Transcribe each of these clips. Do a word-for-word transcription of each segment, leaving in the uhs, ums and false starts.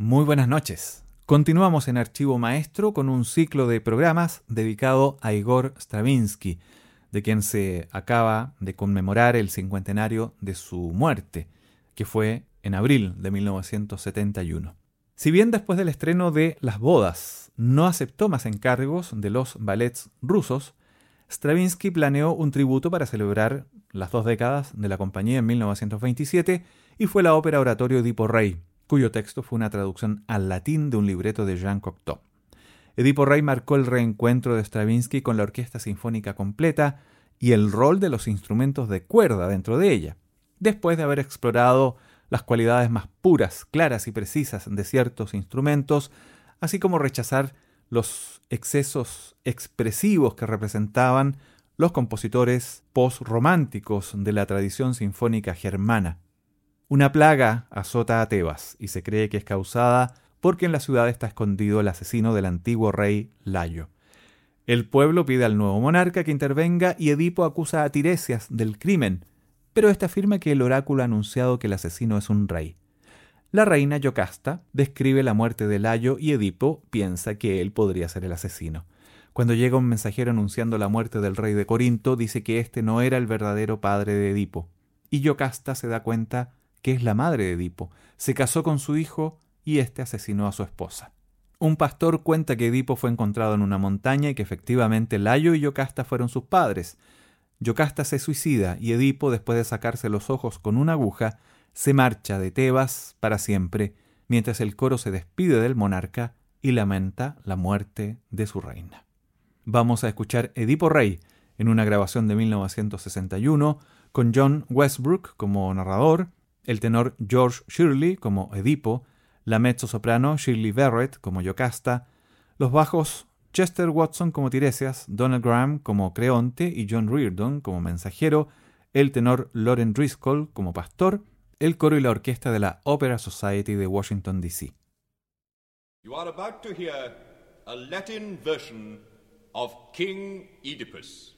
Muy buenas noches. Continuamos en Archivo Maestro con un ciclo de programas dedicado a Igor Stravinsky, de quien se acaba de conmemorar el cincuentenario de su muerte, que fue en abril de mil novecientos setenta y uno. Si bien después del estreno de Las bodas no aceptó más encargos de los ballets rusos, Stravinsky planeó un tributo para celebrar las dos décadas de la compañía en mil novecientos veintisiete y fue la ópera oratorio Edipo Rey, cuyo texto fue una traducción al latín de un libreto de Jean Cocteau. Edipo Rey marcó el reencuentro de Stravinsky con la orquesta sinfónica completa y el rol de los instrumentos de cuerda dentro de ella, después de haber explorado las cualidades más puras, claras y precisas de ciertos instrumentos, así como rechazar los excesos expresivos que representaban los compositores post-románticos de la tradición sinfónica germana. Una plaga azota a Tebas y se cree que es causada porque en la ciudad está escondido el asesino del antiguo rey Layo. El pueblo pide al nuevo monarca que intervenga y Edipo acusa a Tiresias del crimen, pero éste afirma que el oráculo ha anunciado que el asesino es un rey. La reina Yocasta describe la muerte de Layo y Edipo piensa que él podría ser el asesino. Cuando llega un mensajero anunciando la muerte del rey de Corinto, dice que este no era el verdadero padre de Edipo, y Yocasta se da cuenta que es la madre de Edipo. Se casó con su hijo y éste asesinó a su esposa. Un pastor cuenta que Edipo fue encontrado en una montaña y que efectivamente Layo y Yocasta fueron sus padres. Yocasta se suicida y Edipo, después de sacarse los ojos con una aguja, se marcha de Tebas para siempre, mientras el coro se despide del monarca y lamenta la muerte de su reina. Vamos a escuchar Edipo Rey en una grabación de mil novecientos sesenta y uno con John Westbrook como narrador, el tenor George Shirley como Edipo, la mezzosoprano Shirley Barrett como Yocasta, los bajos Chester Watson como Tiresias, Donald Graham como Creonte y John Reardon como mensajero, el tenor Loren Driscoll como pastor, el coro y la orquesta de la Opera Society de Washington, D C You are about to hear a Latin version of King Oedipus.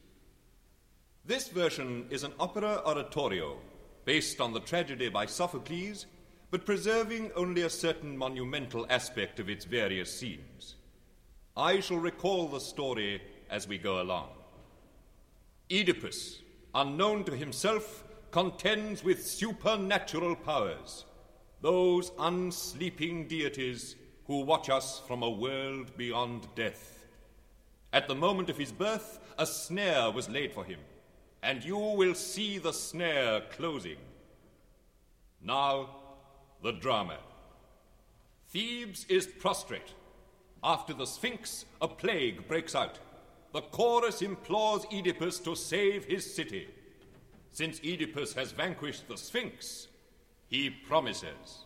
This version is an opera oratorio based on the tragedy by Sophocles, but preserving only a certain monumental aspect of its various scenes. I shall recall the story as we go along. Oedipus, unknown to himself, contends with supernatural powers, those unsleeping deities who watch us from a world beyond death. At the moment of his birth, a snare was laid for him, and you will see the snare closing. Now, the drama. Thebes is prostrate. After the Sphinx, a plague breaks out. The chorus implores Oedipus to save his city. Since Oedipus has vanquished the Sphinx, he promises.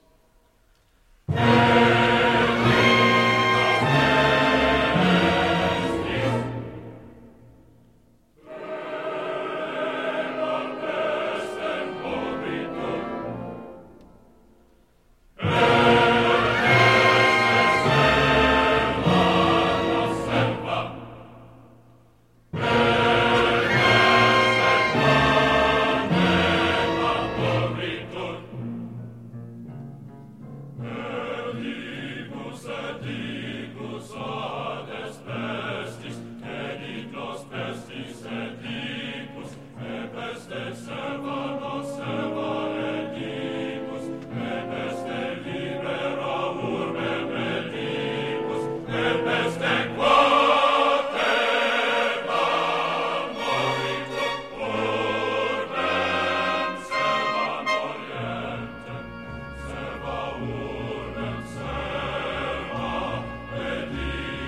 Ready.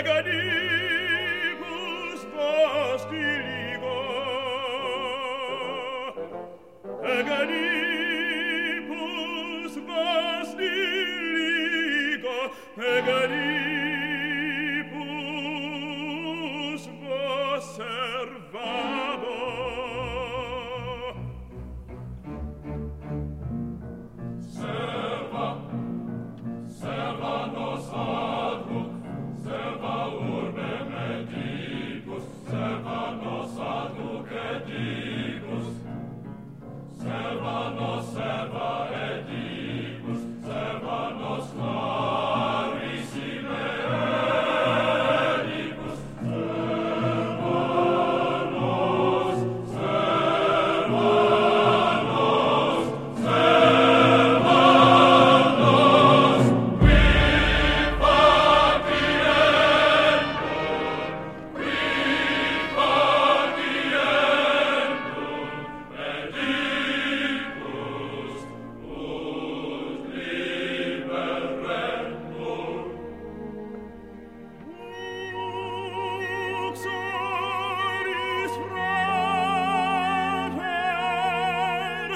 Egadibus vastiligo, Egadibus vastiligo, Egadibus vosservabo. Serva, serva nos adhuc, serva urbem edibus, serva nos adhuc edibus, serva nos serva edibus, serva nos clarissime edibus, serva nos, serva nos, serva nos, qui faciendum, qui faciendum, edibus ut liberentur. Uxoris frater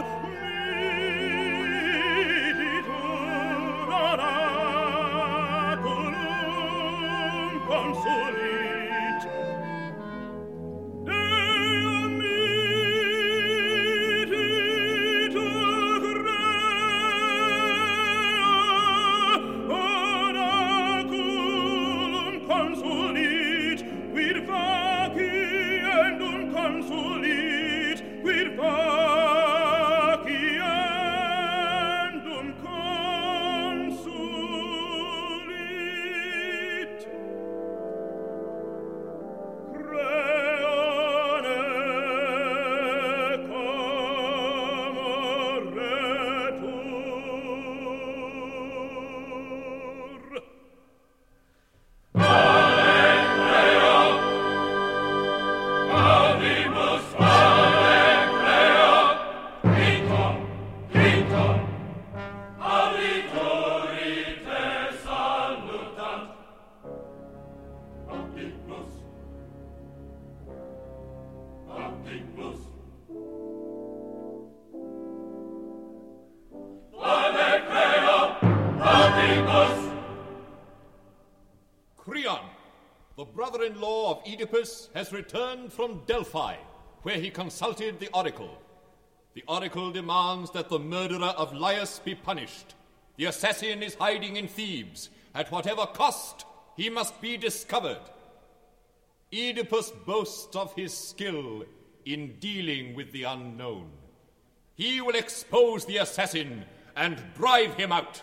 miditur oraculum consulit, Deum miditur oraculum consulit, quid faciendum consulit, quid faciendum consulit. Creone comoretur. Audimus Alecreo, Hincom, Hincom, auditurite salutant. Audimus, Audimus, Alecreo, Audimus. Creon, the brother-in-law of Oedipus, has returned from Delphi, where he consulted the oracle. The oracle demands that the murderer of Laius be punished. The assassin is hiding in Thebes. At whatever cost, he must be discovered. Oedipus boasts of his skill in dealing with the unknown. He will expose the assassin and drive him out.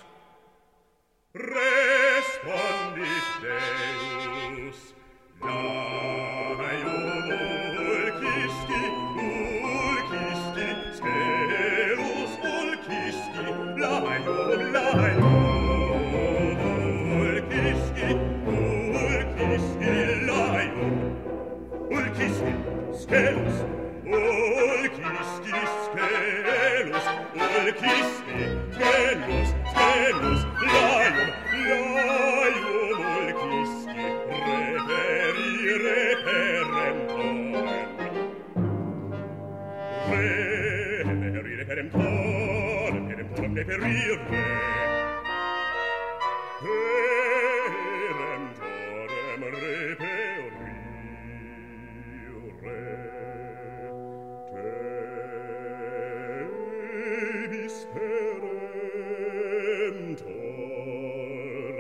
Respondit Deus, Laium ulcisti, ulcisti, scelus ulcisti, Laium, Laium ulcisti, ulcisti, Laium, ulcisti, scelus, ulcisti, scelus, ulcisti, scelus, scelus, Laium, Laium ulcisti, reperi, reperemtorem. Reperi, reperemtorem, reperemtorem, reperire. Peremtorem, reperire. Tevis peremtor,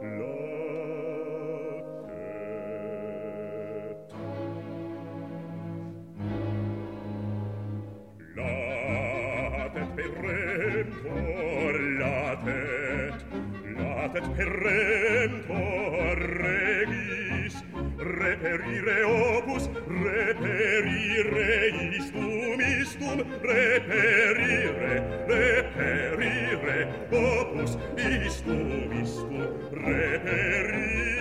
latet. Latet peremtor, latet. Latet peremtor regis, reperire opus, reperire istum, istum, reperire, reperire opus, istum, istum, reperire.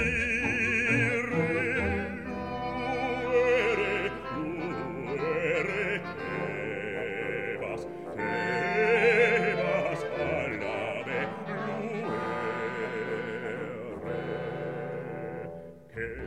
Luere, luere, Tebas, Tebas, allave, luere, che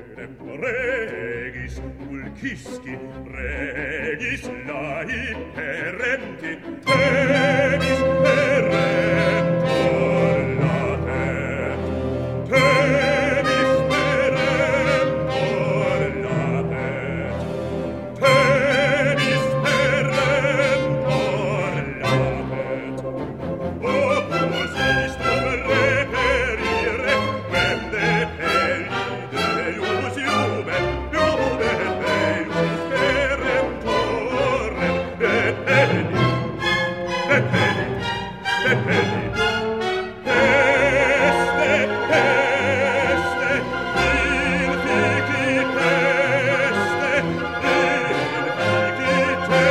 Quisci regis lai perempti, temis peremptor latet, temis peremptor latet, temis peremptor latet. Opus istum reperire, quem de pelli Deus iube, iube Deus peremptorem, et pelli, et pelli, et pelli. Peste, peste, infici peste, infici te.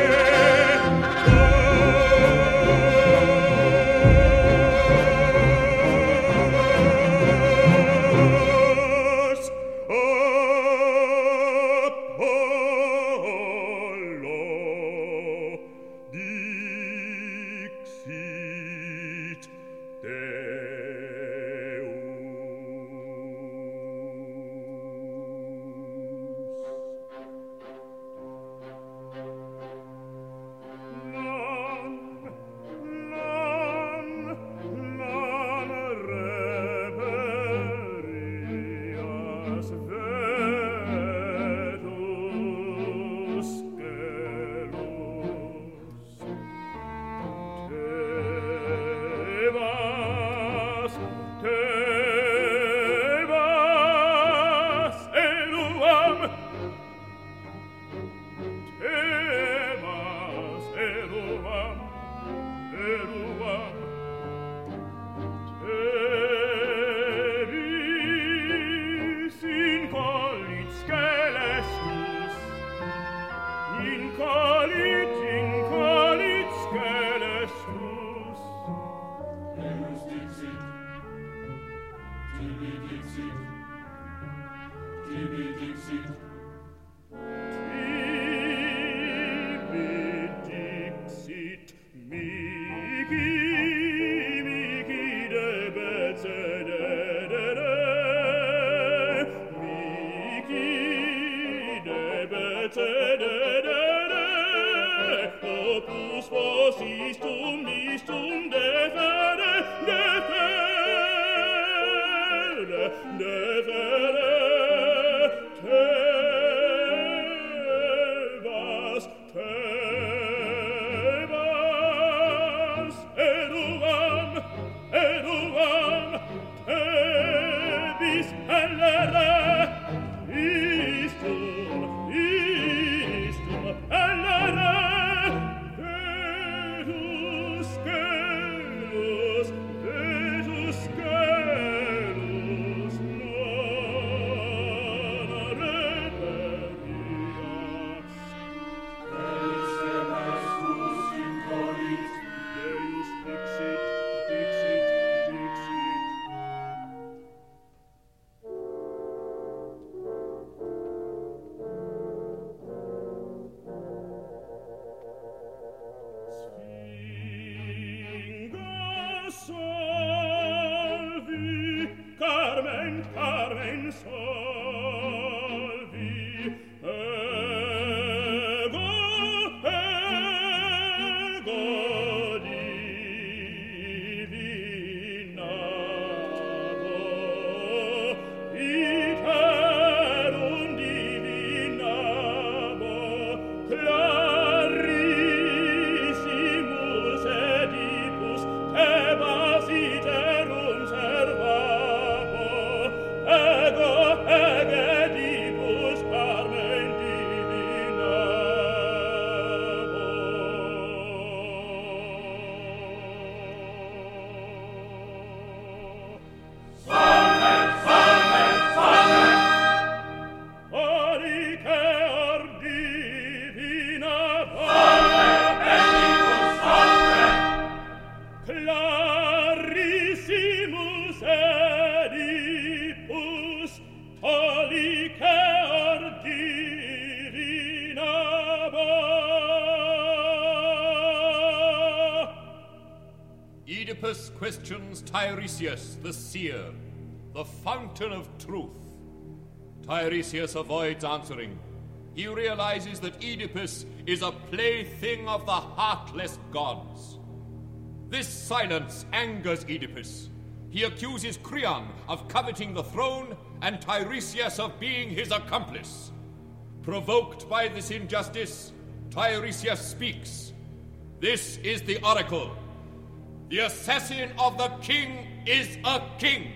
Oedipus questions Tiresias, the seer, the fountain of truth. Tiresias avoids answering. he realizes that Oedipus is a plaything of the heartless gods. This silence angers Oedipus. He accuses Creon of coveting the throne and Tiresias of being his accomplice. Provoked by this injustice, Tiresias speaks. This is the oracle. The assassin of the king is a king.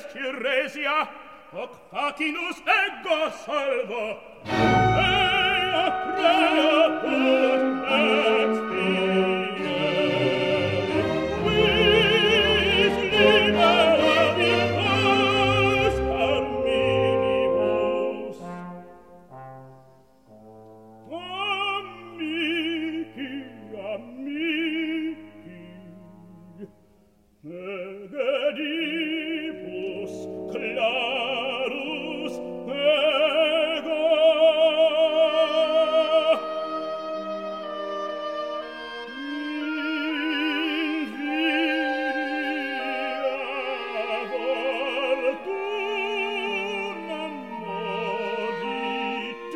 est Tiresia, hoc facinus ego salvo, ea crea ut expiere, quis liberabibus carminibus. Amici, amici, egedibus clarus ego. Invidia fortunam movit,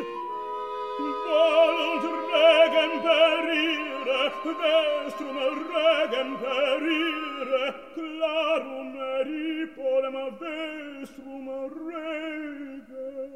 Volt regem perire, vestrum regem perire, clarum eripolem vestrum regem.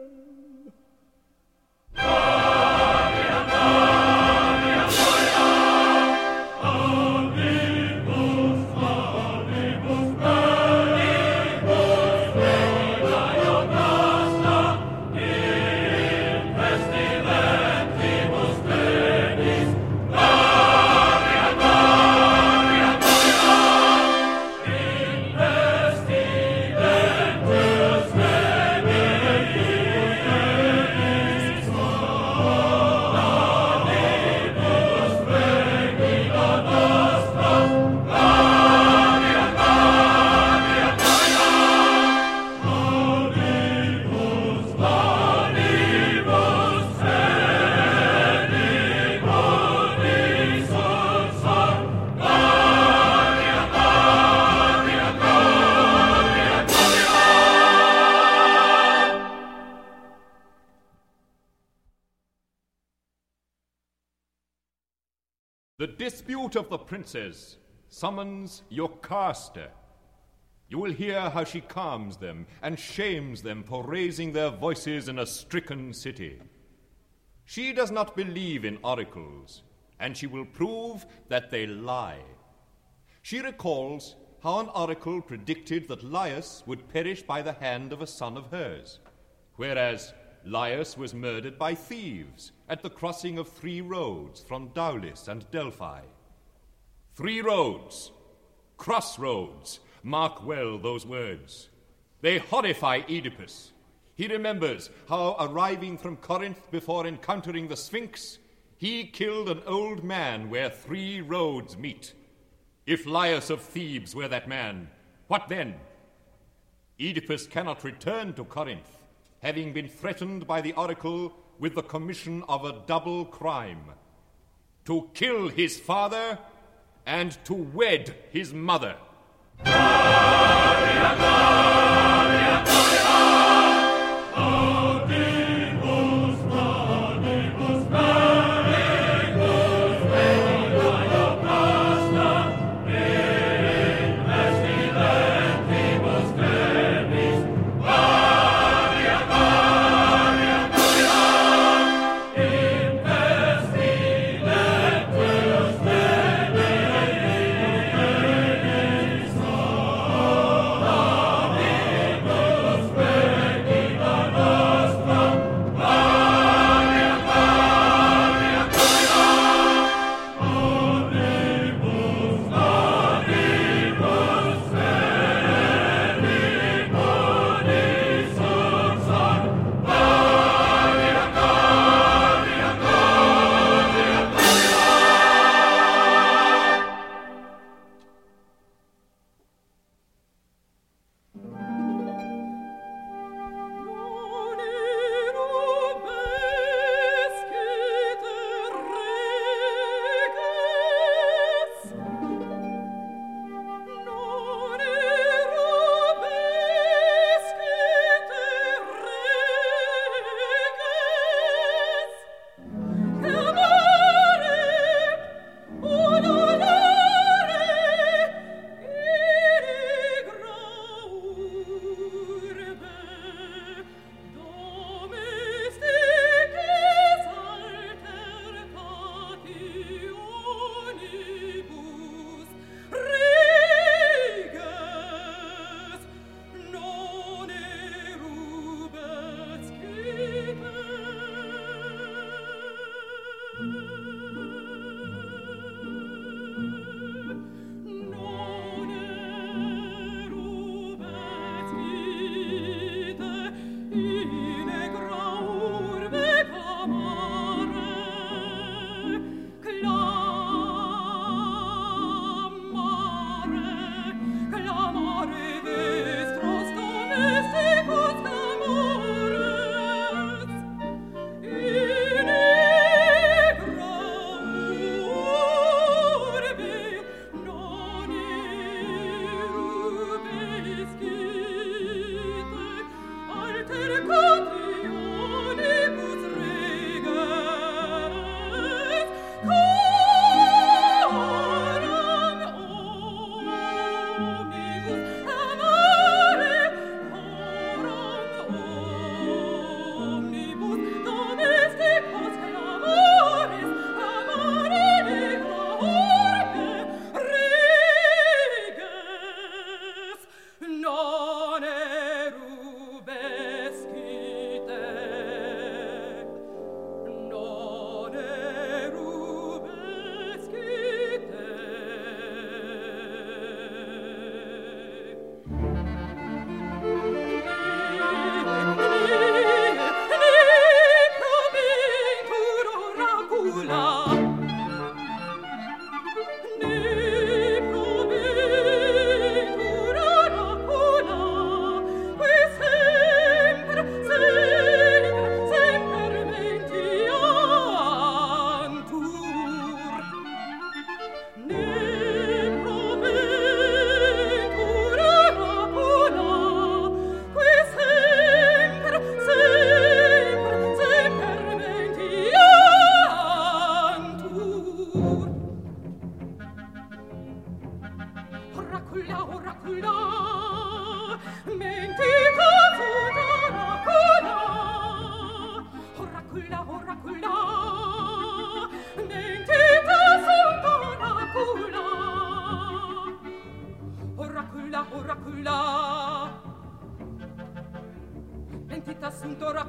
The dispute of the princes summons Jocasta. You will hear how she calms them and shames them for raising their voices in a stricken city. She does not believe in oracles, and she will prove that they lie. She recalls how an oracle predicted that Laius would perish by the hand of a son of hers, whereas Laius was murdered by thieves at the crossing of three roads from Daulis and Delphi. Three roads, crossroads, mark well those words. They horrify Oedipus. He remembers how, arriving from Corinth before encountering the Sphinx, he killed an old man where three roads meet. If Laius of Thebes were that man, what then? Oedipus cannot return to Corinth, having been threatened by the oracle with the commission of a double crime: to kill his father and to wed his mother. Gloria, gloria, gloria. Audibus, audibus, audibus, venia Jocasta, in pestilentibus verbis. Gloria, gloria, gloria, in pestilentibus verbis. Audibus,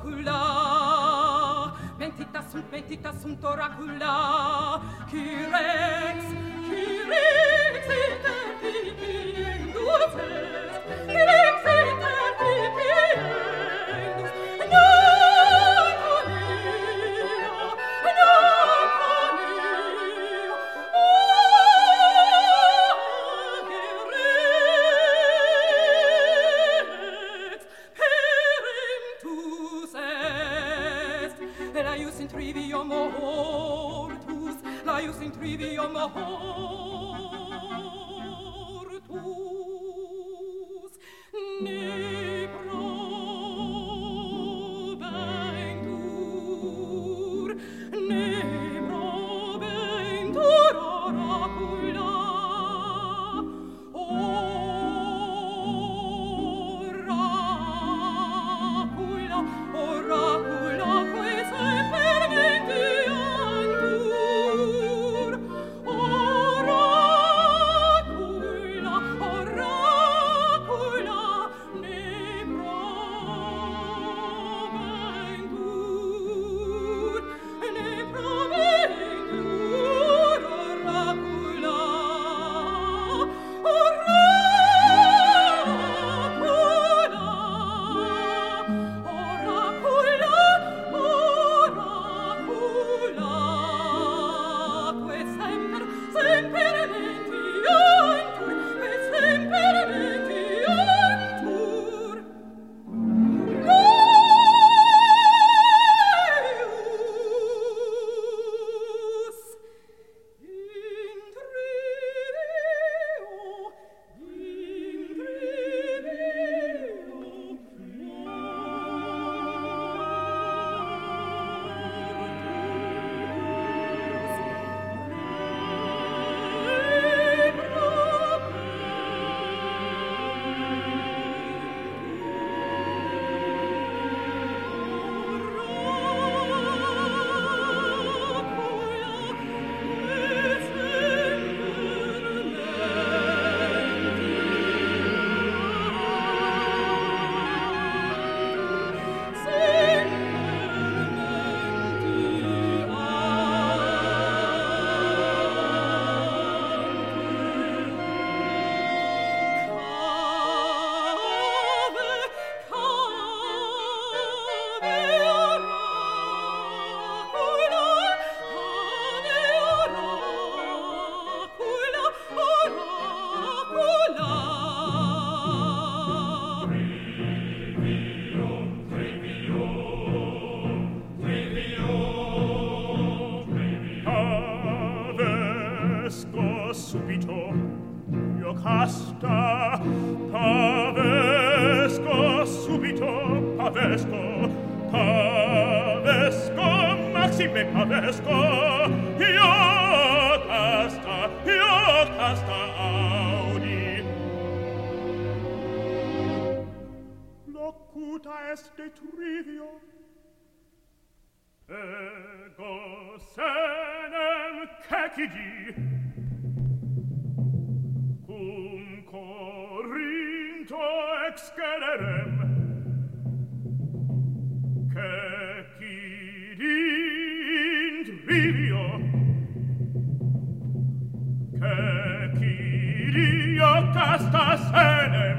oracula, mentita sunt, mentita sunt oracula, qui rex, qui rex inter pipiendus est, qui rex inter pipiendus, non conio, non conio, oh, che rex perentus est, laius in trivium mortus, laius in trivium mortus, ne probentur, ne probentur oracula, oracula, oracula, quae semper mentiantur, oracula, oracula, ne probentur, ne probentur, oracula, oracula, oracula, oracula, quae semper, semper mentiantur, quae semper mentiantur. Deus in trivio, in trivio Pavesco subito, io casta, pavesco subito, pavesco, pavesco, maxime pavesco, io casta, io casta audi. Locuta est de trivio, ego senem cecidi, cum Corinto excelerem, cecidi in trivio, cecidi io casta senem.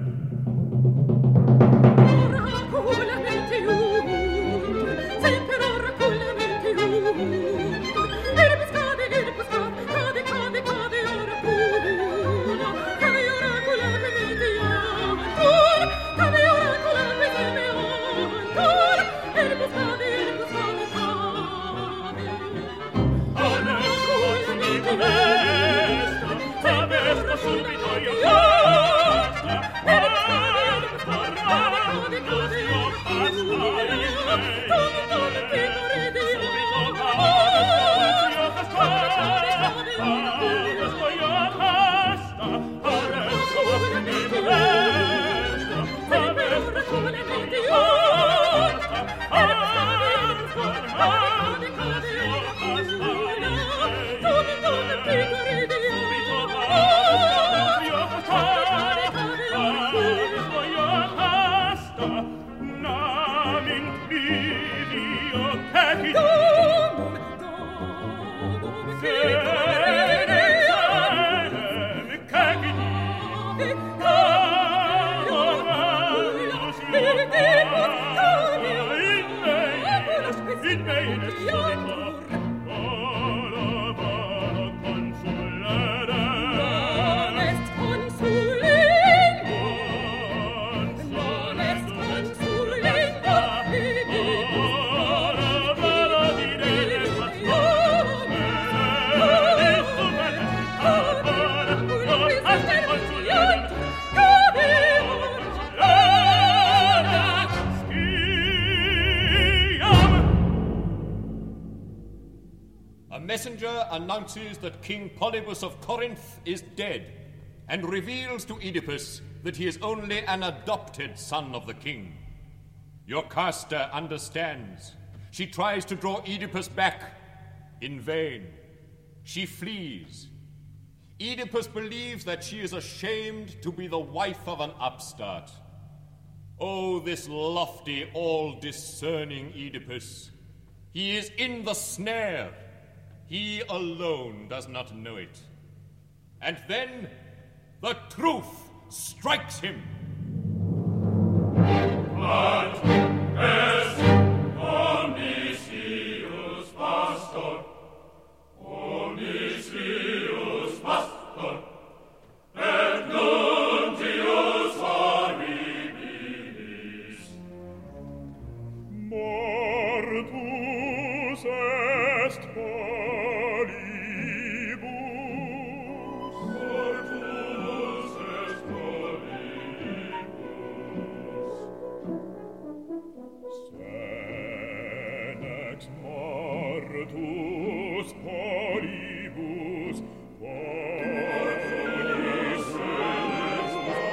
Oracula mentiuntur, semper oracula mentiuntur, erbis cade, erbis cade, cade, cade, cade oracula, cade oracula que mentiantur, cade oracula que semeantur, erbis cade, erbis cade, cade. Oracula mentiuntur, Pavesco subito io casta, erbis cade, erbis cade, cade, cade, Thank you. messenger announces that King Polybus of Corinth is dead and reveals to Oedipus that he is only an adopted son of the king. Jocasta understands. She tries to draw Oedipus back. In vain. She flees. Oedipus believes that she is ashamed to be the wife of an upstart. Oh, this lofty, all-discerning Oedipus. He is in the snare. He alone does not know it. And then the truth strikes him. Ad est omniscius pastor, omniscius pastor, et nuntius horribilis. Mortus est Polybus, mortus est Polybus. Senex mortus Polybus, mortuis est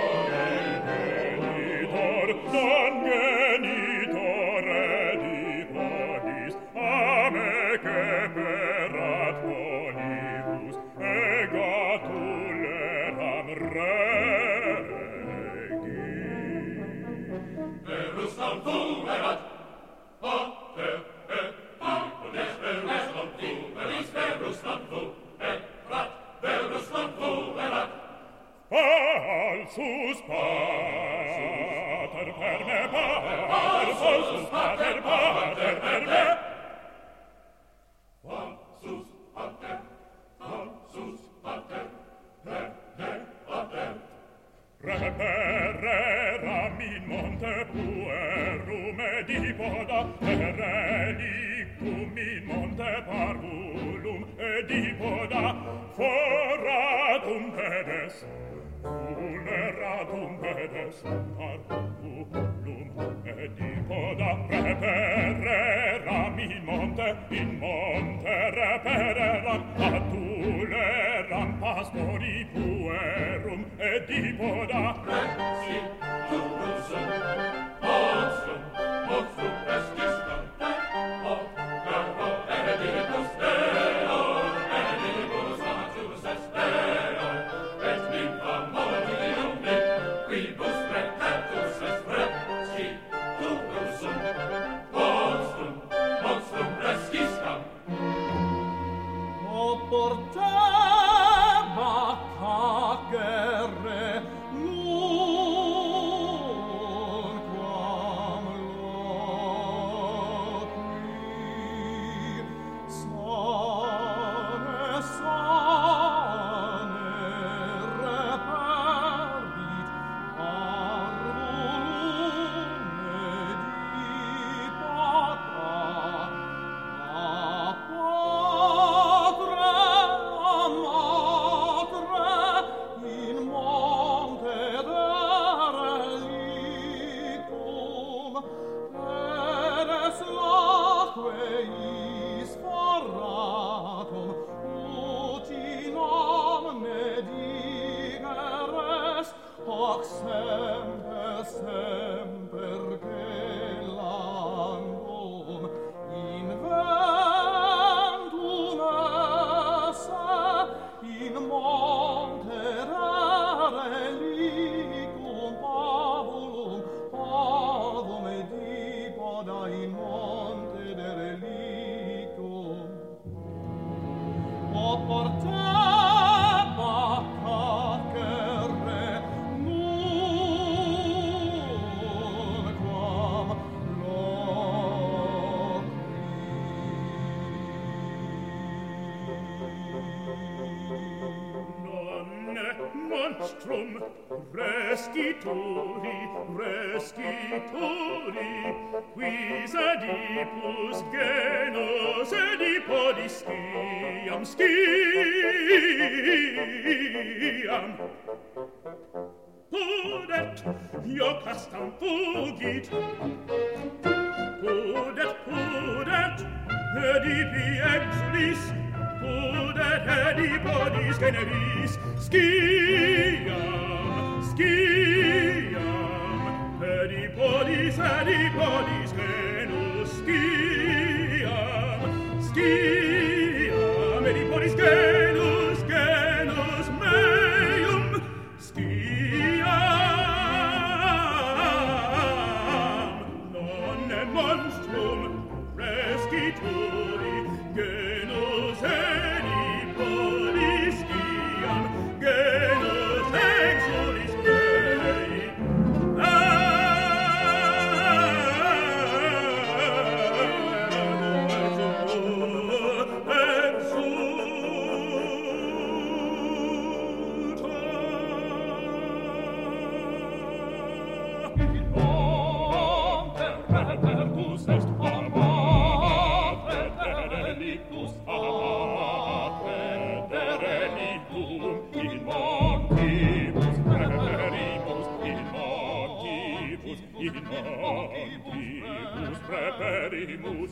genitor, non genitor Oedipus, amece perat Polybus, egatuleram regi. Verustam fuerat, pater et Oedipus, verustam fuerat, verustam fuerat, verustam fuerat. Falsus pater per me, pater, falsus pater, pater per me. Falsus pater, falsus pater, per me, pater. Repereram in monte puerum Edipoda, relictum in monte parvulum Edipoda, foradum pedes, vulneratum pedes, parvulum Edipoda. Repereram in monte, in monte repereram, atuleram pastori puerum Edipoda. Rexi, Jubusum, monstrum, monstrum presciscam, o, verbo, Oedipus Deo, Oedipus natus est Deo, et nympha motium me, quibus recatus est Rexi, Jubusum, monstrum, monstrum presciscam. O portema cacere nunquam loqui, sane, sane reperit parvulum Edipota, a patre, a matre, in monte derelictum, pedes laqueis foratum, ut in omne digeres, hoc semper, semper gelandum, in ventum esse, in monte derelicum pavulum, pavum Edipoda, in monte derelicum. O portema cacere nunquam monstrum rescituri, rescituri, quis Oedipus genus Oedipodis sciam, sciam. Pudet, Jocastam fugit, pudet, pudet, Oedipi exulis, Udet Oedipodis generis, sciam, sciam, Oedipodis, Oedipodis genus, sciam, sciam, Oedipodis genus, genus meum, sciam, non monstrum rescituri, genus Oedipodis, sciam, genus exulis Dei. Preperimus.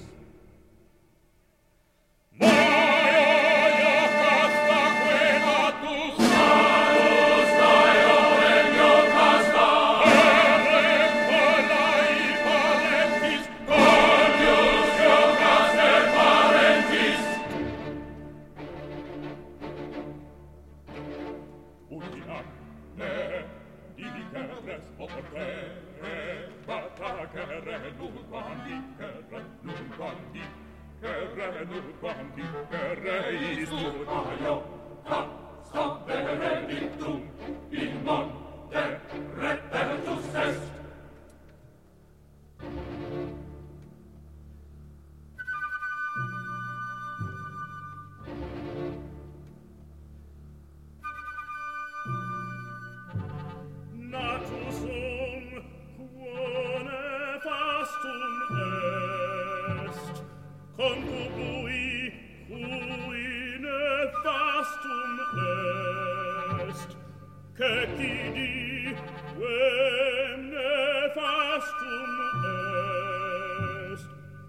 Natus sum quo nefastum est, concubui cui nefastum est, cecidi quem nefastum est,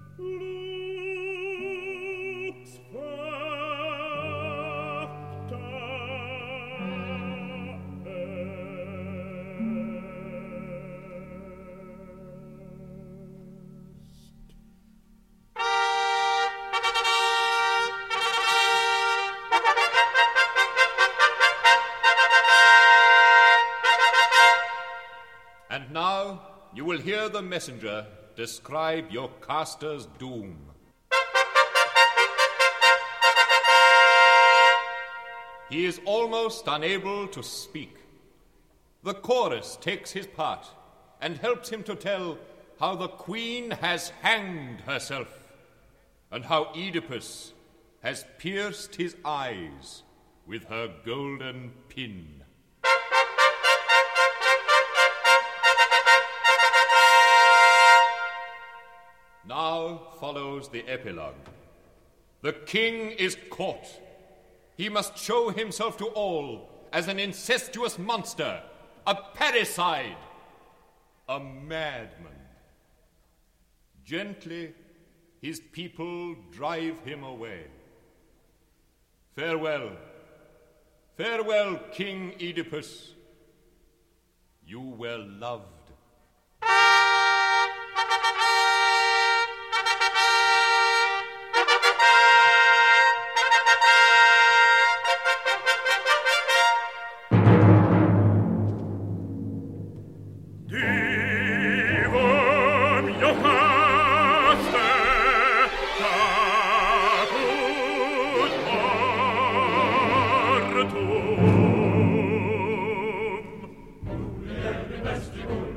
lux facta And now you will hear the messenger describe your caster's doom. He is almost unable to speak. The chorus takes his part and helps him to tell how the queen has hanged herself and how Oedipus has pierced his eyes with her golden pin. Now follows the epilogue. The king is caught. He must show himself to all as an incestuous monster, a parricide, a madman. Gently, his people drive him away. Farewell, farewell, King Oedipus. You were loved. Vestibul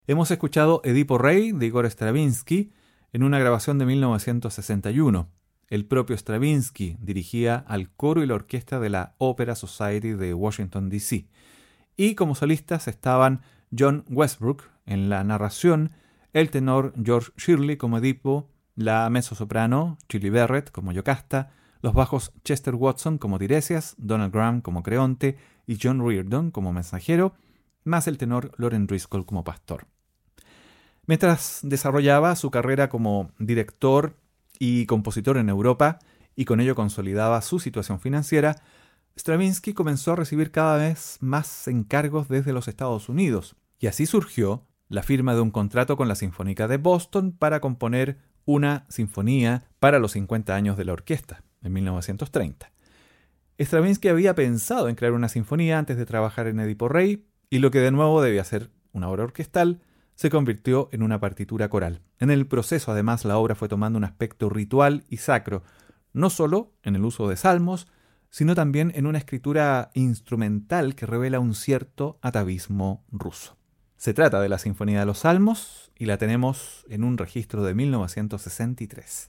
Hemos escuchado Edipo Rey de Igor Stravinsky en una grabación de mil novecientos sesenta y uno. El propio Stravinsky dirigía al coro y la orquesta de la Opera Society de Washington, D C Y como solistas estaban John Westbrook en la narración, el tenor George Shirley como Edipo, la mezzosoprano Chili Barrett como Yocasta, los bajos Chester Watson como Tiresias, Donald Graham como Creonte y John Reardon como mensajero, más el tenor Loren Driscoll como pastor. Mientras desarrollaba su carrera como director y compositor en Europa, y con ello consolidaba su situación financiera, Stravinsky comenzó a recibir cada vez más encargos desde los Estados Unidos, y así surgió la firma de un contrato con la Sinfónica de Boston para componer una sinfonía para los cincuenta años de la orquesta, en mil novecientos treinta. Stravinsky había pensado en crear una sinfonía antes de trabajar en Edipo Rey, y lo que de nuevo debía ser una obra orquestal se convirtió en una partitura coral. En el proceso, además, la obra fue tomando un aspecto ritual y sacro, no solo en el uso de salmos, sino también en una escritura instrumental que revela un cierto atavismo ruso. Se trata de la Sinfonía de los Salmos y la tenemos en un registro de mil novecientos sesenta y tres.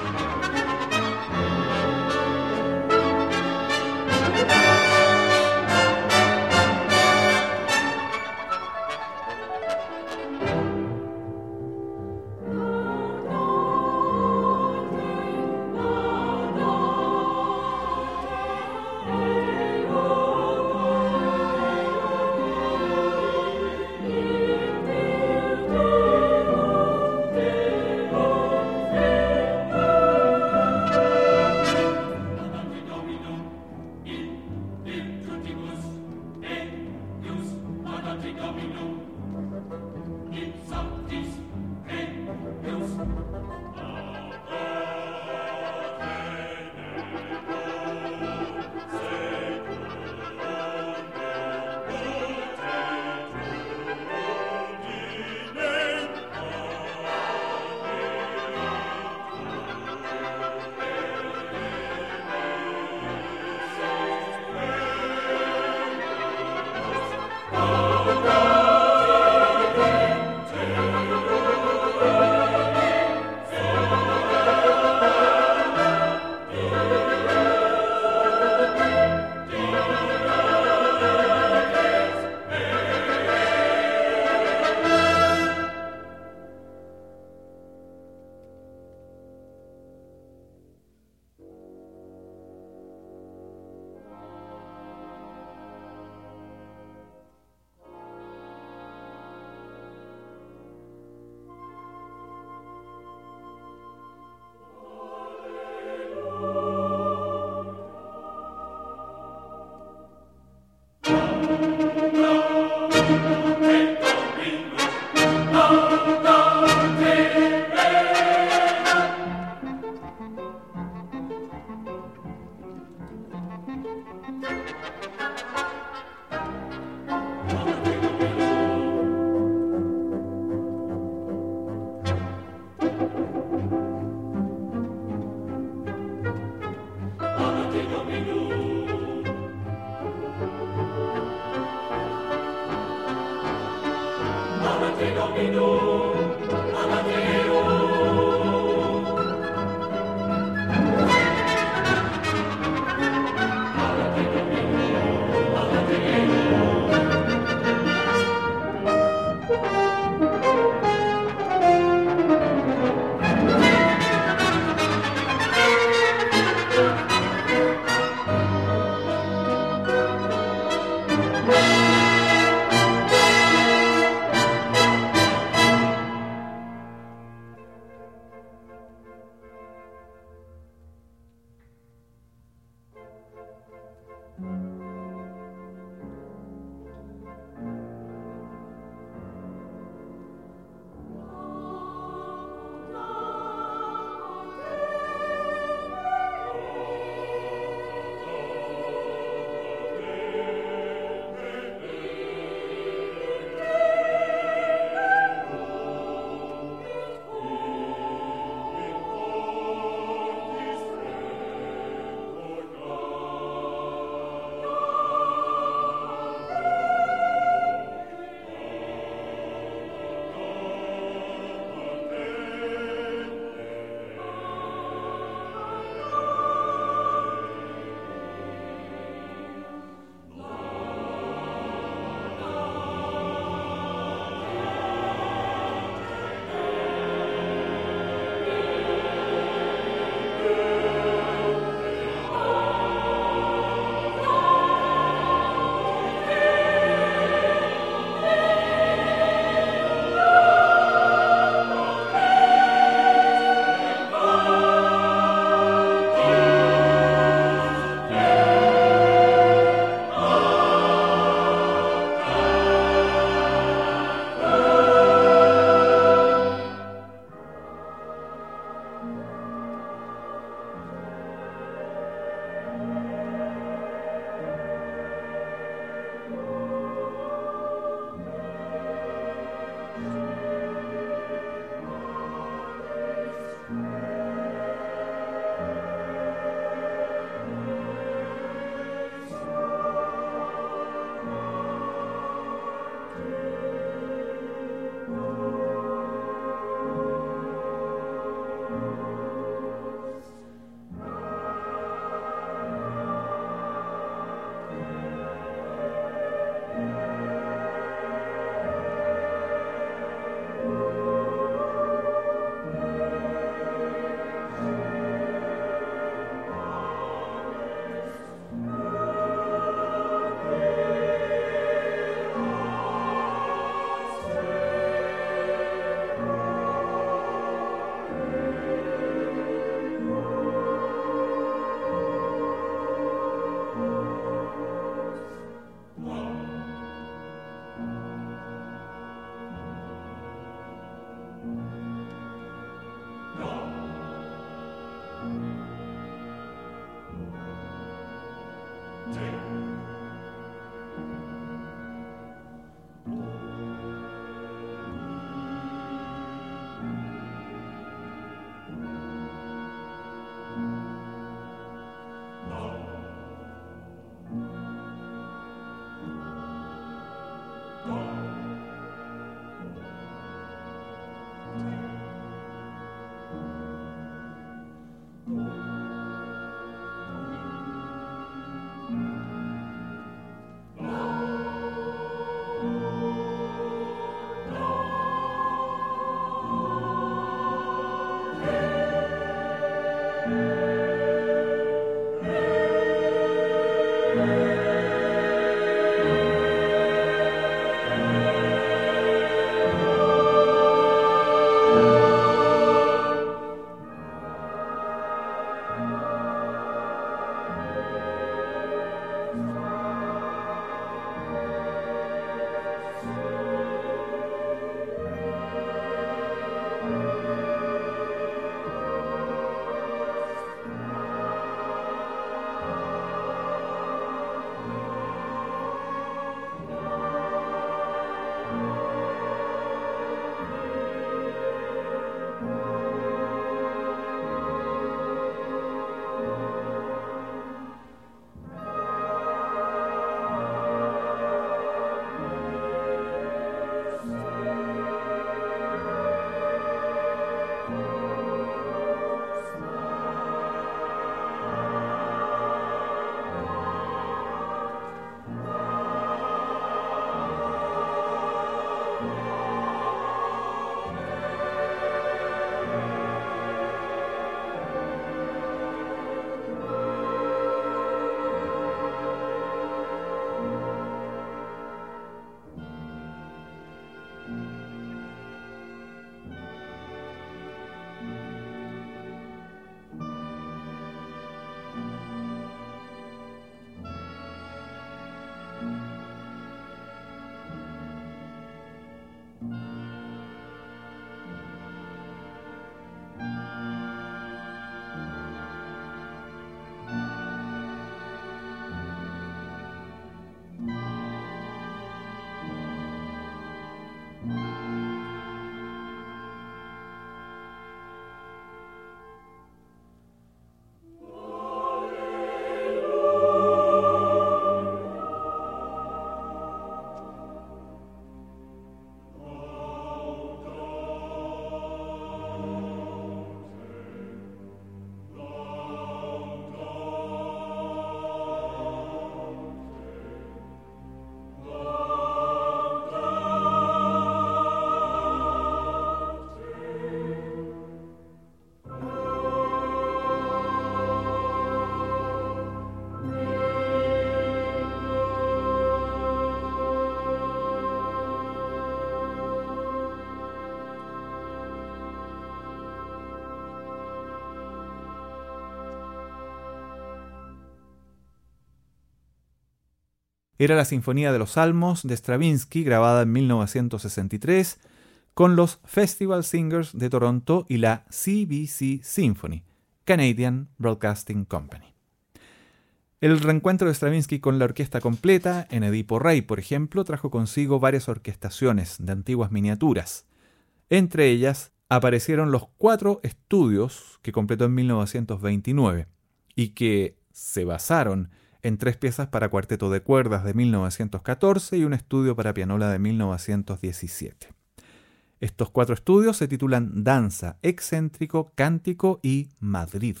Era la Sinfonía de los Salmos de Stravinsky, grabada en mil novecientos sesenta y tres, con los Festival Singers de Toronto y la C B C Symphony, Canadian Broadcasting Company. El reencuentro de Stravinsky con la orquesta completa, en Edipo Rey, por ejemplo, trajo consigo varias orquestaciones de antiguas miniaturas. Entre ellas aparecieron los cuatro estudios que completó en mil novecientos veintinueve y que se basaron en tres piezas para cuarteto de cuerdas de mil novecientos catorce y un estudio para pianola de mil novecientos diecisiete. Estos cuatro estudios se titulan Danza, Excéntrico, Cántico y Madrid.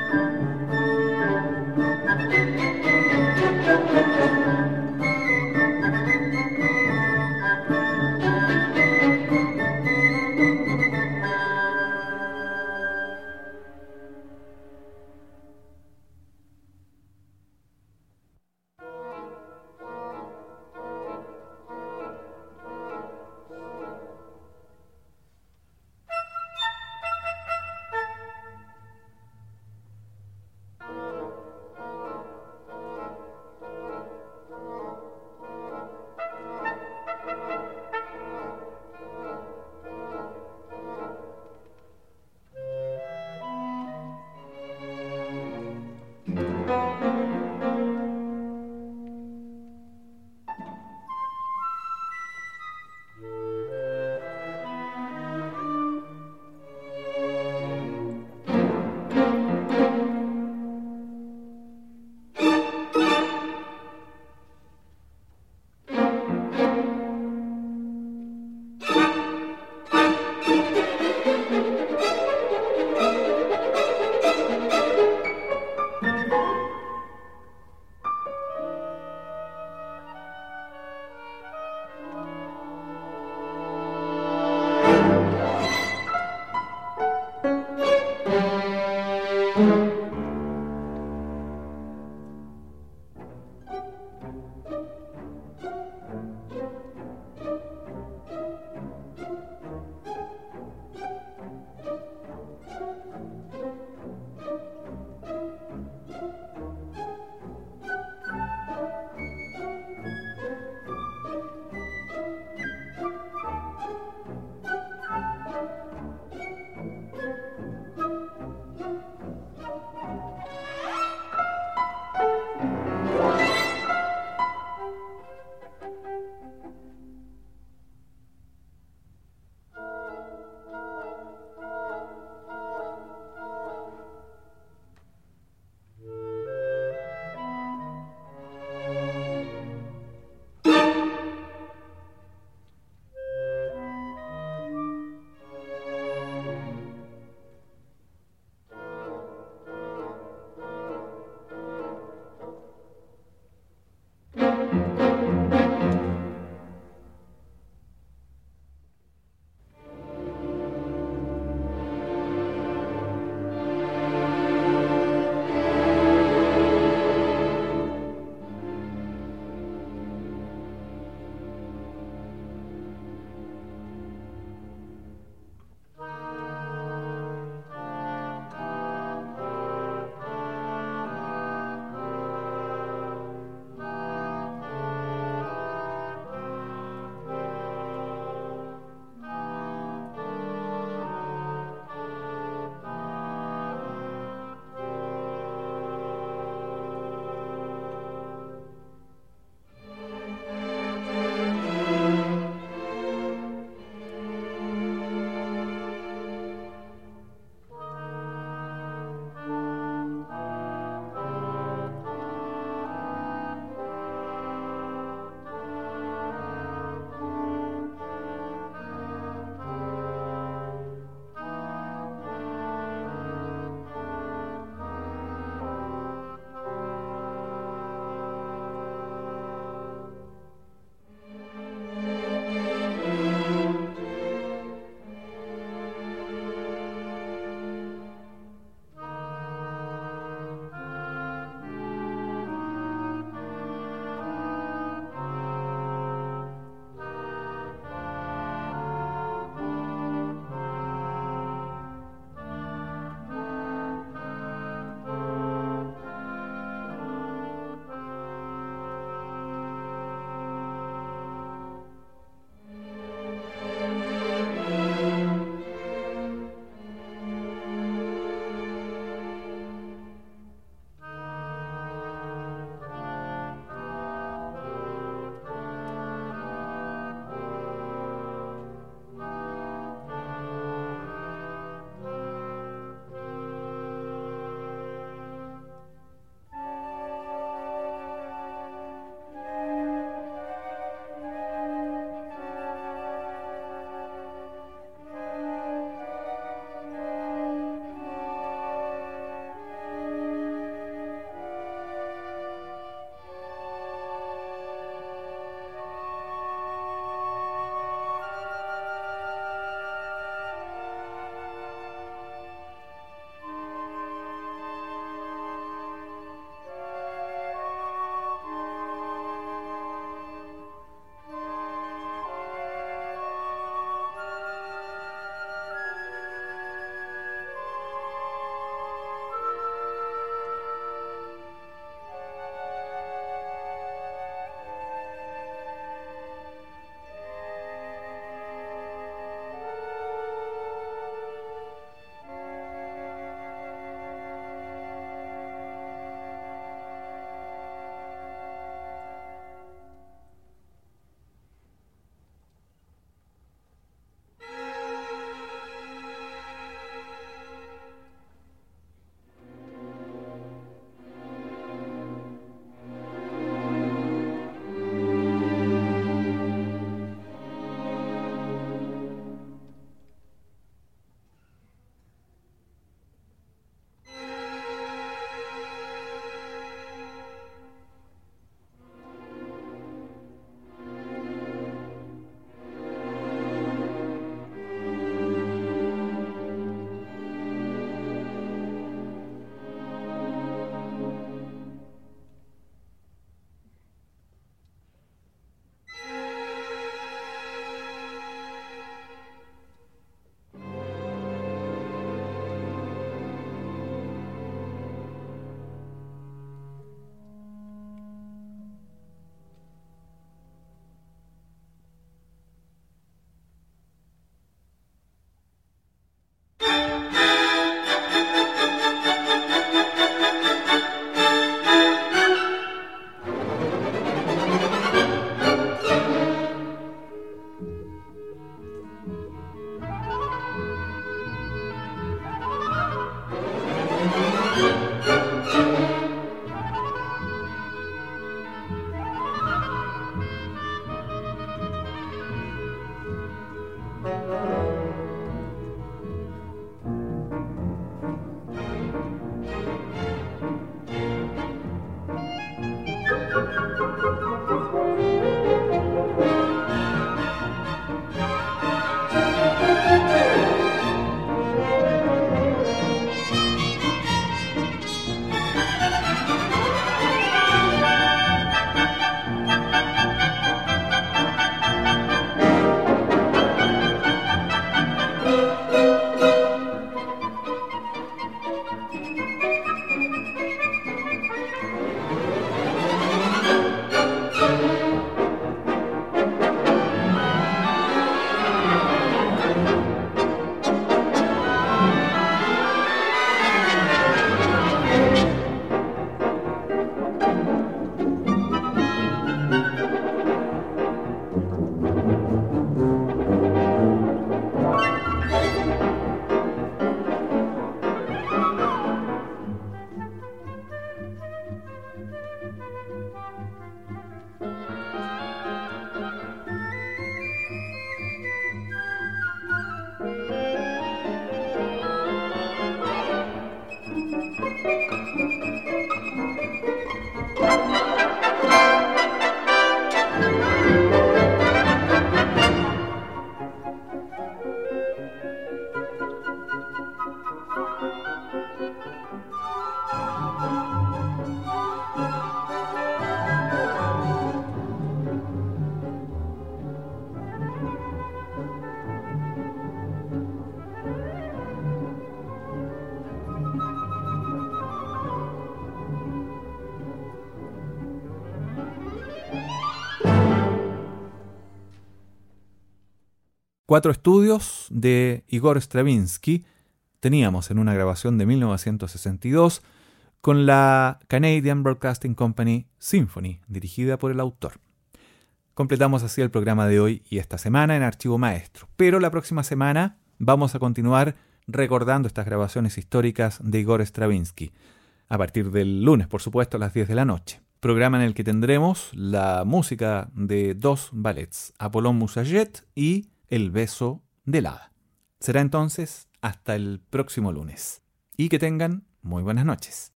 Cuatro estudios de Igor Stravinsky teníamos en una grabación de mil novecientos sesenta y dos con la Canadian Broadcasting Company Symphony, dirigida por el autor. Completamos así el programa de hoy y esta semana en Archivo Maestro, pero la próxima semana vamos a continuar recordando estas grabaciones históricas de Igor Stravinsky, a partir del lunes, por supuesto, a las diez de la noche. Programa en el que tendremos la música de dos ballets, Apollon Musaget y El beso del hada. Será entonces hasta el próximo lunes. Y que tengan muy buenas noches.